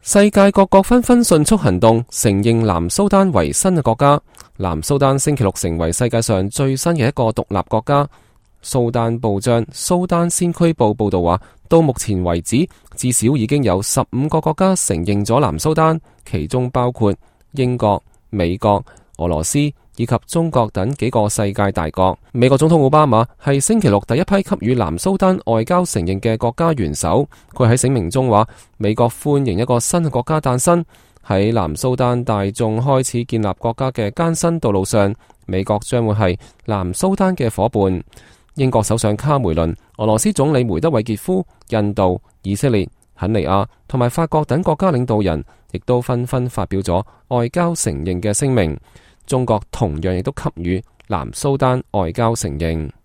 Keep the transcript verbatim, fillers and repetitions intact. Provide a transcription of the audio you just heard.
世界各國紛紛迅速行動，承認南蘇丹為新嘅國家。南蘇丹星期六成為世界上最新嘅一個獨立國家。蘇丹報章《蘇丹先驅報》報道話，到目前為止，至少已經有十五個國家承認咗南蘇丹，其中包括英國、美國、俄羅斯以及中國等幾個世界大國。美國總統奧巴馬係星期六第一批給予南蘇丹外交承認嘅國家元首。佢喺聲明中話，美國歡迎一個新嘅國家誕生。喺南蘇丹大眾開始建立國家嘅艱辛道路上，美國將會係南蘇丹嘅夥伴。英國首相卡梅倫、俄羅斯總理梅德韋傑夫、印度、以色列、肯尼亞同埋法國等國家領導人亦都紛紛發表咗外交承認嘅聲明。中國同樣亦都給予南蘇丹外交承認。